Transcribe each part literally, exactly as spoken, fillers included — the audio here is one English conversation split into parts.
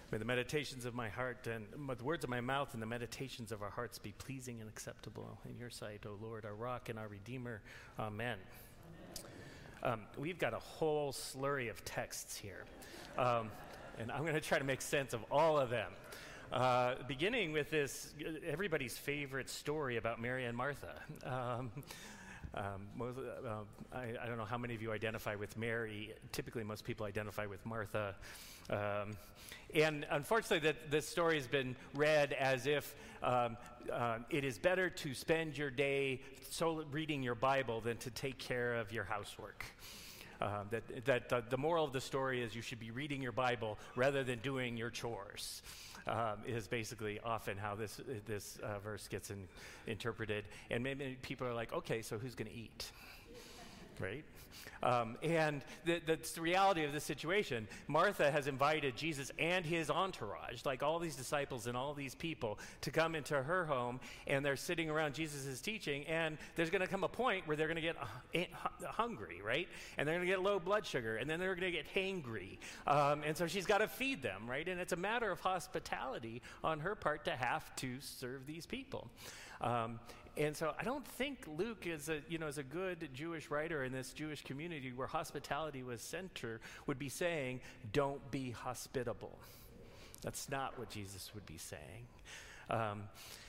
May the meditations of my heart and the words of my mouth and the meditations of our hearts be pleasing and acceptable in your sight, O Lord, our rock and our redeemer. Amen. Um, we've got a whole slurry of texts here, um, and I'm going to try to make sense of all of them. Uh, beginning with this, everybody's favorite story about Mary and Martha. Um, Um, most, uh, I, I don't know how many of you identify with Mary. Typically, most people identify with Martha. Um, and unfortunately, that this story has been read as if um, uh, it is better to spend your day so reading your Bible than to take care of your housework. Uh, that that uh, the moral of the story is you should be reading your Bible rather than doing your chores. Um, is basically often how this this uh, verse gets in, interpreted. And maybe people are like, okay, so who's going to eat? Right? Um, and the, that's the reality of this situation. Martha has invited Jesus and his entourage, like all these disciples and all these people, to come into her home, and they're sitting around Jesus' teaching, and there's going to come a point where they're going to get uh, hungry, right? And they're going to get low blood sugar, and then they're going to get hangry. Um, and so she's got to feed them, right? And it's a matter of hospitality on her part to have to serve these people. Um, And so I don't think Luke is a, you know, is a good Jewish writer in this Jewish community where hospitality was center would be saying, don't be hospitable. That's not what Jesus would be saying. Um,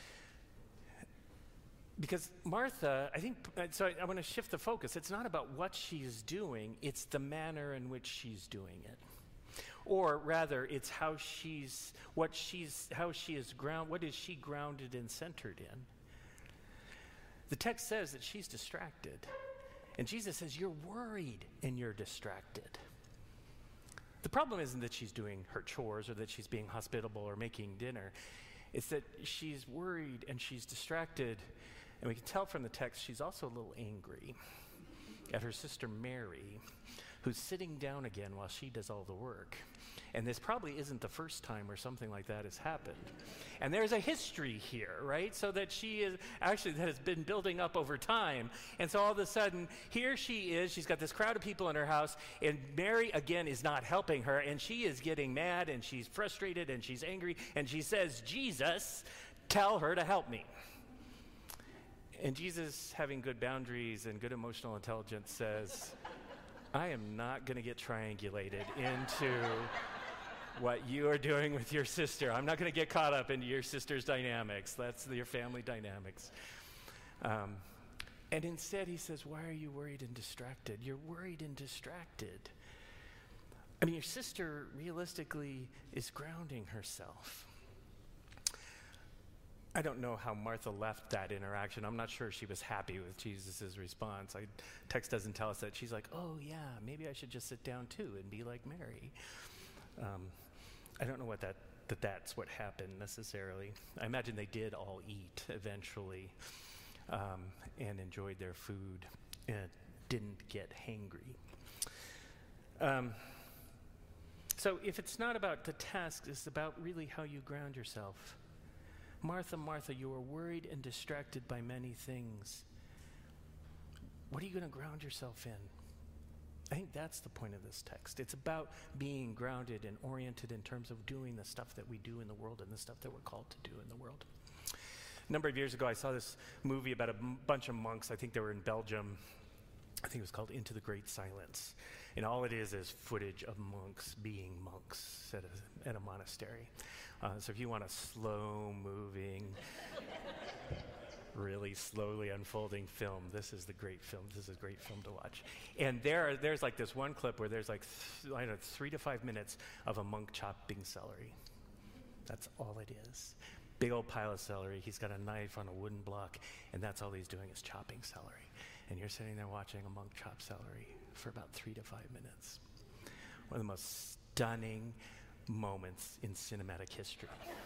because Martha, I think, so I, I want to shift the focus. It's not about what she's doing, it's the manner in which she's doing it. Or rather, it's how she's, what she's, how she is ground, what is she grounded and centered in? The text says that she's distracted. And Jesus says, you're worried and you're distracted. The problem isn't that she's doing her chores or that she's being hospitable or making dinner. It's that she's worried and she's distracted. And we can tell from the text she's also a little angry at her sister Mary, who's sitting down again while she does all the work. And this probably isn't the first time where something like that has happened. And there's a history here, right? So that she is, actually that has been building up over time. And so all of a sudden, here she is, she's got this crowd of people in her house, and Mary, again, is not helping her, and she is getting mad, and she's frustrated, and she's angry, and she says, Jesus, tell her to help me. And Jesus, having good boundaries and good emotional intelligence, says, I am not going to get triangulated into what you are doing with your sister. I'm not going to get caught up into your sister's dynamics. That's your family dynamics. Um, and instead he says, why are you worried and distracted? You're worried and distracted. I mean, your sister realistically is grounding herself. I don't know how Martha left that interaction. I'm not sure she was happy with Jesus' response. I, text doesn't tell us that. She's like, oh yeah, maybe I should just sit down too and be like Mary. Um, I don't know what that, that that's what happened necessarily. I imagine they did all eat eventually um, and enjoyed their food and didn't get hangry. Um, so if it's not about the task, it's about really how you ground yourself. Martha, Martha, you are worried and distracted by many things. What are you going to ground yourself in? I think that's the point of this text. It's about being grounded and oriented in terms of doing the stuff that we do in the world and the stuff that we're called to do in the world. A number of years ago, I saw this movie about a m- bunch of monks. I think they were in Belgium. I think it was called Into the Great Silence. And all it is is footage of monks being monks at a, at a monastery. Uh, so if you want a slow-moving, really slowly unfolding film, this is the great film. This is a great film to watch. And there, there's like this one clip where there's like, th- I don't know, three to five minutes of a monk chopping celery. That's all it is. Big old pile of celery. He's got a knife on a wooden block, and that's all he's doing is chopping celery. And you're sitting there watching a monk chop celery for about three to five minutes. One of the most stunning moments in cinematic history.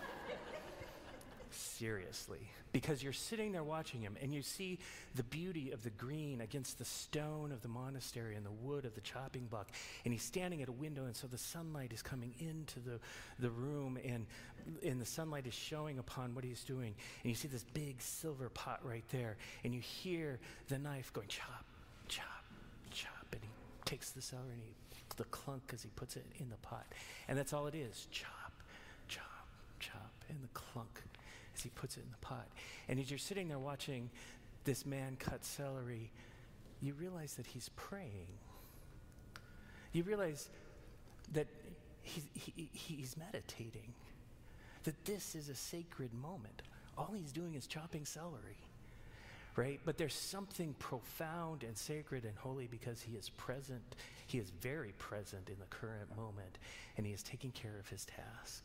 Seriously. Because you're sitting there watching him, and you see the beauty of the green against the stone of the monastery and the wood of the chopping block. And he's standing at a window, and so the sunlight is coming into the, the room, and, and the sunlight is showing upon what he's doing. And you see this big silver pot right there, and you hear the knife going chop, chop, chop, and he takes the celery and he, the clunk as he puts it in the pot. And that's all it is, chop, and the clunk as he puts it in the pot. And as you're sitting there watching this man cut celery, you realize that he's praying. You realize that he's, he, he's meditating, that this is a sacred moment. All he's doing is chopping celery, right? But there's something profound and sacred and holy because he is present. He is very present in the current moment, and he is taking care of his task.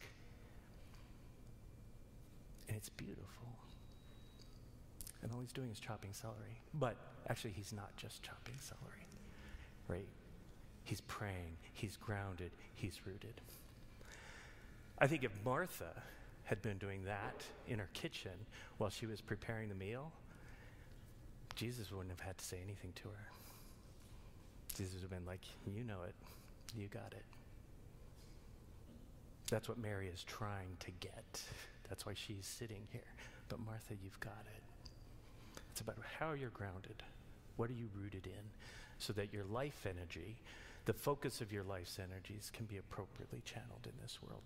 And it's beautiful. And all he's doing is chopping celery. But actually, he's not just chopping celery, right? He's praying, he's grounded, he's rooted. I think if Martha had been doing that in her kitchen while she was preparing the meal, Jesus wouldn't have had to say anything to her. Jesus would have been like, you know it, you got it. That's what Mary is trying to get. That's why she's sitting here. But Martha, you've got it. It's about how you're grounded. What are you rooted in? So that your life energy, the focus of your life's energies, can be appropriately channeled in this world.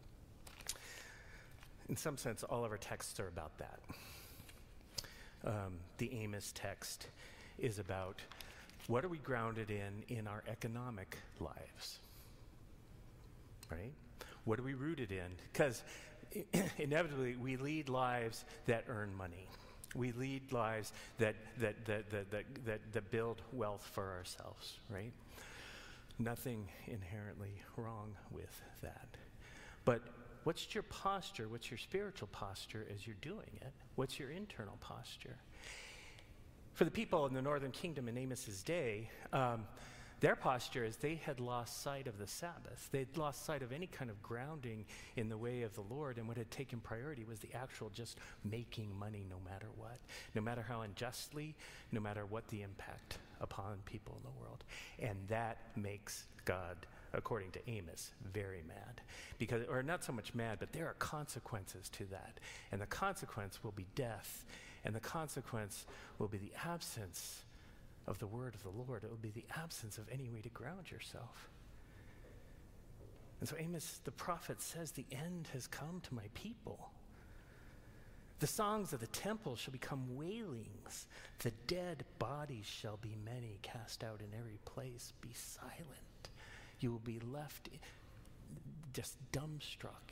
In some sense, all of our texts are about that. Um, the Amos text is about what are we grounded in in our economic lives, right? What are we rooted in? Because inevitably, we lead lives that earn money. We lead lives that that that that that that, that build wealth for ourselves, right? Nothing inherently wrong with that. But what's your posture? What's your spiritual posture as you're doing it? What's your internal posture? For the people in the northern kingdom in Amos's day, um, their posture is they had lost sight of the Sabbath. They'd lost sight of any kind of grounding in the way of the Lord, and what had taken priority was the actual just making money no matter what, no matter how unjustly, no matter what the impact upon people in the world. And that makes God, according to Amos, very mad. Because, or not so much mad, but there are consequences to that. And the consequence will be death. And the consequence will be the absence of the word of the Lord. It will be the absence of any way to ground yourself. And so Amos, the prophet, says the end has come to my people. The songs of the temple shall become wailings. The dead bodies shall be many, cast out in every place. Be silent. You will be left just dumbstruck.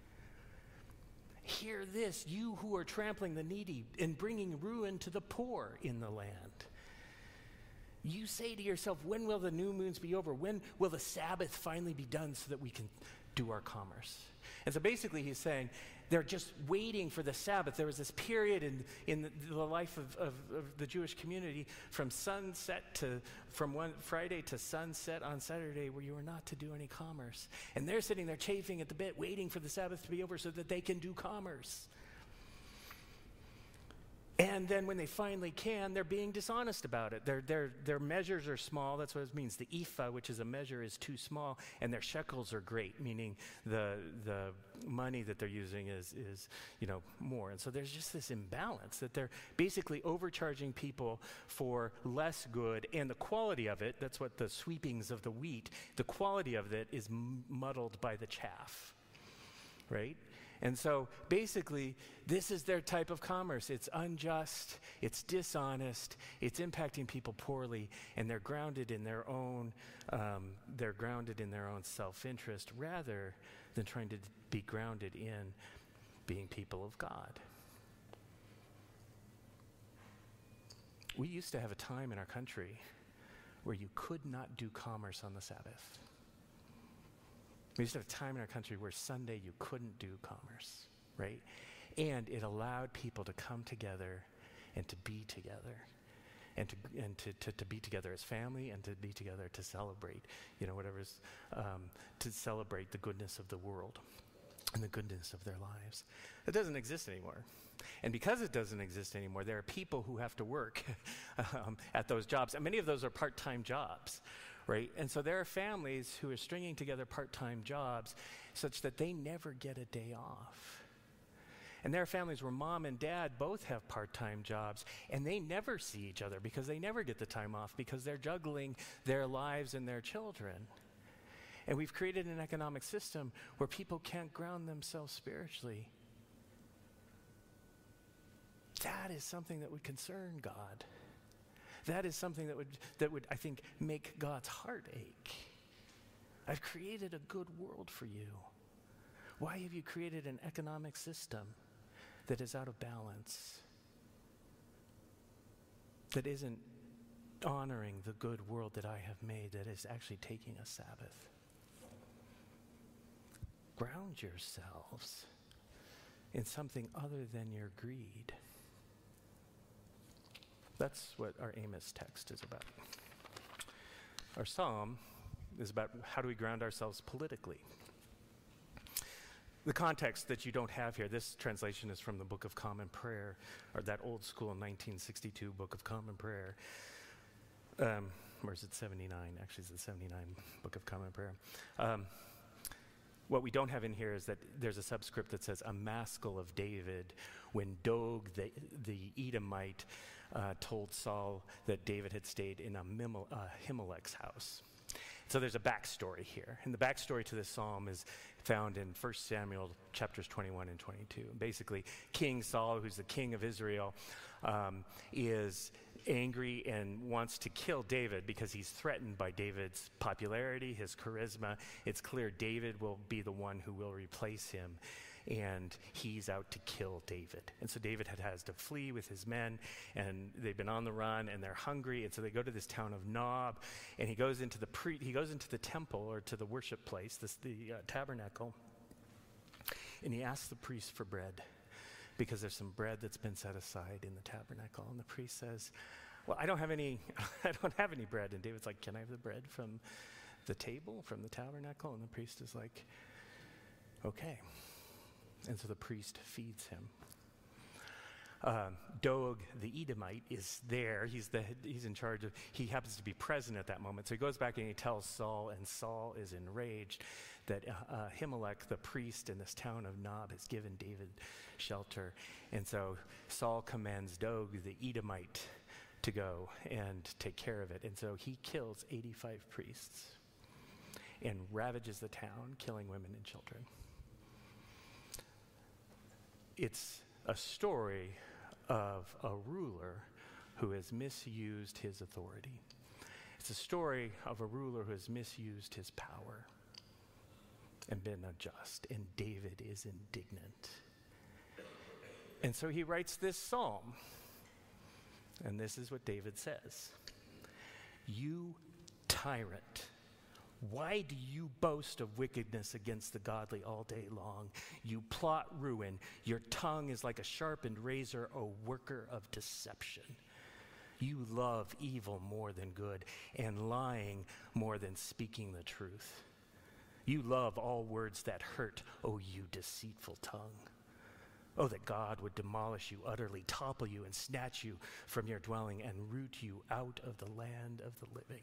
Hear this, you who are trampling the needy and bringing ruin to the poor in the land. You say to yourself, when will the new moons be over? When will the Sabbath finally be done so that we can do our commerce? And so basically he's saying they're just waiting for the Sabbath. There was this period in, in the, the life of, of, of the Jewish community from sunset to, from one Friday to sunset on Saturday where you were not to do any commerce. And they're sitting there chafing at the bit, waiting for the Sabbath to be over so that they can do commerce. And then when they finally can, they're being dishonest about it. Their, their, their measures are small. That's what it means. The ephah, which is a measure, is too small. And their shekels are great, meaning the, the money that they're using is, is, you know, more. And so there's just this imbalance that they're basically overcharging people for less good. And the quality of it, that's what the sweepings of the wheat, the quality of it is m- muddled by the chaff, right? And so basically, this is their type of commerce. It's unjust, it's dishonest, it's impacting people poorly, and they're grounded in their own, um, they're grounded in their own self-interest rather than trying to be grounded in being people of God. We used to have a time in our country where you could not do commerce on the Sabbath. We used to have a time in our country where Sunday you couldn't do commerce, right? And it allowed people to come together and to be together and to and to, to, to be together as family and to be together to celebrate, you know, whatever's, um, to celebrate the goodness of the world and the goodness of their lives. It doesn't exist anymore. And because it doesn't exist anymore, there are people who have to work um, at those jobs. And many of those are part-time jobs. Right? And so there are families who are stringing together part-time jobs such that they never get a day off. And there are families where mom and dad both have part-time jobs and they never see each other because they never get the time off because they're juggling their lives and their children. And we've created an economic system where people can't ground themselves spiritually that is something that would concern God. That is something that would, that would, I think, make God's heart ache. I've created a good world for you. Why have you created an economic system that is out of balance? That isn't honoring the good world that I have made, that is actually taking a Sabbath. Ground yourselves in something other than your greed. That's what our Amos text is about. Our psalm is about how do we ground ourselves politically. The context that you don't have here, this translation is from the Book of Common Prayer, or that old school nineteen sixty-two Book of Common Prayer. Um, or is it seventy-nine? Actually, it's the seventy-nine Book of Common Prayer. Um, what we don't have in here is that there's a subscript that says, a maskil of David, when Doeg, the, the Edomite, uh, told Saul that David had stayed in Amimel- uh, Ahimelech's house. So there's a backstory here. And the backstory to this psalm is found in First Samuel chapters twenty-one and twenty-two. Basically, King Saul, who's the king of Israel, um, is angry and wants to kill David because he's threatened by David's popularity, his charisma. It's clear David will be the one who will replace him, and he's out to kill David. And so David had, has to flee with his men, and they've been on the run, and they're hungry, and so they go to this town of Nob, and he goes into the pre- he goes into the temple, or to the worship place, this, the uh, tabernacle, and he asks the priest for bread, because there's some bread that's been set aside in the tabernacle. And the priest says, well, I don't have any, I don't have any bread. And David's like, can I have the bread from the table, from the tabernacle? And the priest is like, okay. And so the priest feeds him. Um, Doeg, the Edomite, is there. He's the he's in charge of, he happens to be present at that moment. So he goes back and he tells Saul, and Saul is enraged that uh, uh, Ahimelech, the priest in this town of Nob, has given David shelter. And so Saul commands Doeg, the Edomite, to go and take care of it. And so he kills eighty-five priests and ravages the town, killing women and children. It's a story of a ruler who has misused his authority. It's a story of a ruler who has misused his power and been unjust, and David is indignant. And so he writes this psalm, and this is what David says. You tyrant, why do you boast of wickedness against the godly all day long? You plot ruin. Your tongue is like a sharpened razor, a worker of deception. You love evil more than good, and lying more than speaking the truth. You love all words that hurt, oh, you deceitful tongue. Oh, that God would demolish you utterly, topple you, and snatch you from your dwelling, and root you out of the land of the living.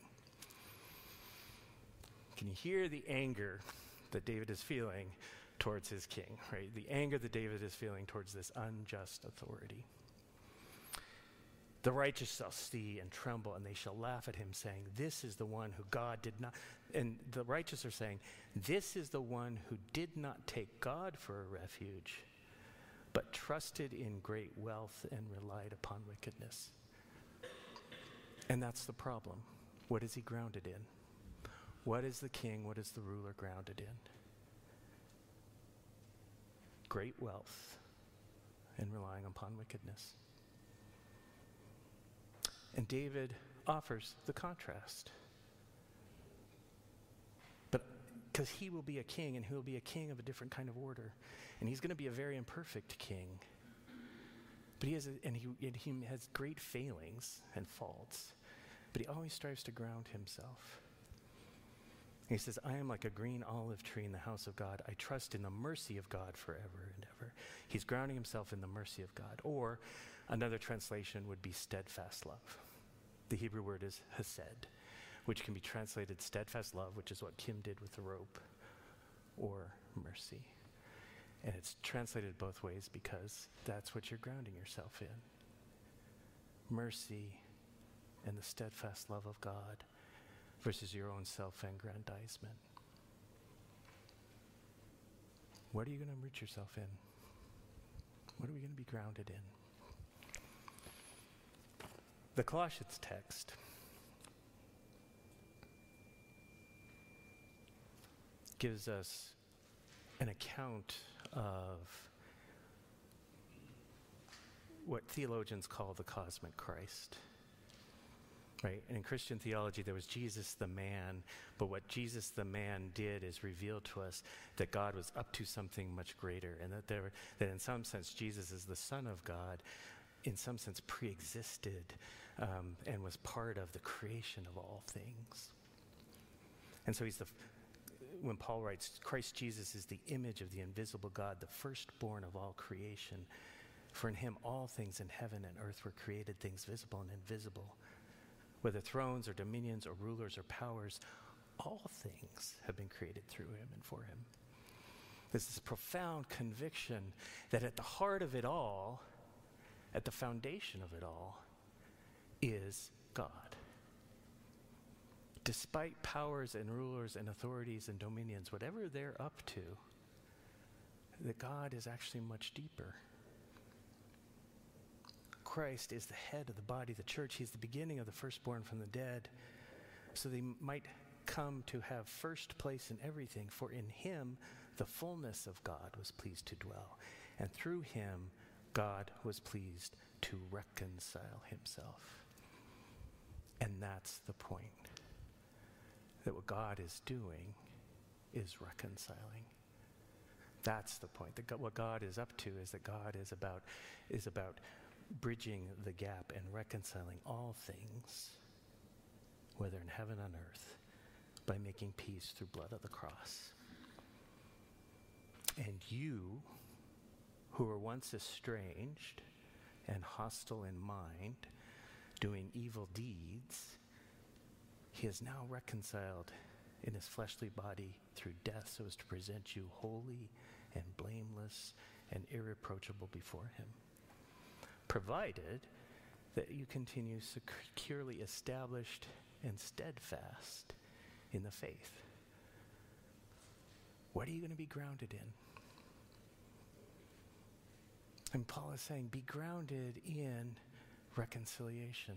Can you hear the anger that David is feeling towards his king, right? The anger that David is feeling towards this unjust authority. The righteous shall see and tremble, and they shall laugh at him, saying, this is the one who God did not, and the righteous are saying, this is the one who did not take God for a refuge, but trusted in great wealth and relied upon wickedness. And that's the problem. What is he grounded in? What is the king, what is the ruler grounded in? Great wealth and relying upon wickedness. And David offers the contrast. But because he will be a king, and he will be a king of a different kind of order. And he's going to be a very imperfect king. But he has, a, and, he, and he has great failings and faults. But he always strives to ground himself. He says, I am like a green olive tree in the house of God. I trust in the mercy of God forever and ever. He's grounding himself in the mercy of God. Or another translation would be steadfast love. The Hebrew word is hesed, which can be translated steadfast love, which is what Kim did with the rope, or mercy. And it's translated both ways because that's what you're grounding yourself in. Mercy and the steadfast love of God versus your own self-aggrandizement. What are you going to root yourself in? What are we going to be grounded in? The Colossians text gives us an account of what theologians call the cosmic Christ. Right? And in Christian theology, there was Jesus the man, but what Jesus the man did is reveal to us that God was up to something much greater, and that there, that in some sense Jesus is the Son of God, in some sense pre-existed um, and was part of the creation of all things. And so he's the, when Paul writes, Christ Jesus is the image of the invisible God, the firstborn of all creation. For in him all things in heaven and earth were created, things visible and invisible. Whether thrones or dominions or rulers or powers, all things have been created through him and for him. There's this profound conviction that at the heart of it all, at the foundation of it all, is God. Despite powers and rulers and authorities and dominions, whatever they're up to, that God is actually much deeper. Christ is the head of the body, the church. He's the beginning of the firstborn from the dead, so they might come to have first place in everything. For in him the fullness of God was pleased to dwell, and through him God was pleased to reconcile himself. And that's the point, that what God is doing is reconciling. That's the point. That God, what God is up to is that God is about is about bridging the gap and reconciling all things, whether in heaven and earth, by making peace through blood of the cross. And you, who were once estranged and hostile in mind, doing evil deeds, he is now reconciled in his fleshly body through death, so as to present you holy and blameless and irreproachable before him, provided that you continue securely established and steadfast in the faith. What are you going to be grounded in? And Paul is saying, be grounded in reconciliation.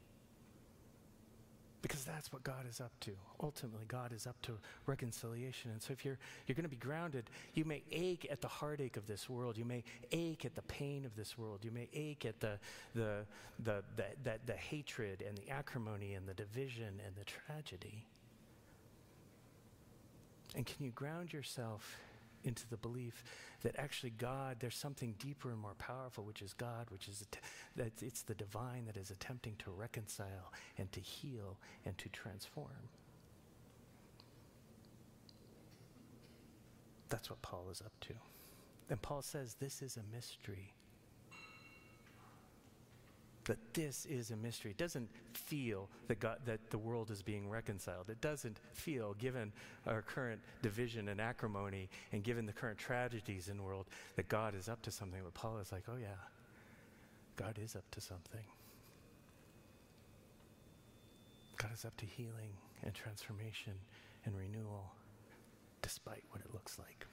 Because that's what God is up to. Ultimately, God is up to reconciliation. And so if you're you're going to be grounded, you may ache at the heartache of this world. You may ache at the pain of this world. You may ache at the the the the, the, the hatred and the acrimony and the division and the tragedy. And can you ground yourself into the belief that actually God, there's something deeper and more powerful, which is God, which is att- that it's the divine that is attempting to reconcile and to heal and to transform. That's what Paul is up to. And Paul says this is a mystery. That this is a mystery. It doesn't feel that God, that the world is being reconciled. It doesn't feel, given our current division and acrimony, and given the current tragedies in the world, that God is up to something. But Paul is like, oh yeah, God is up to something. God is up to healing and transformation and renewal, despite what it looks like.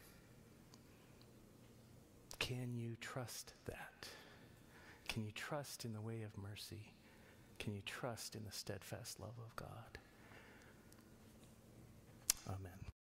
Can you trust that? Can you trust in the way of mercy? Can you trust in the steadfast love of God? Amen.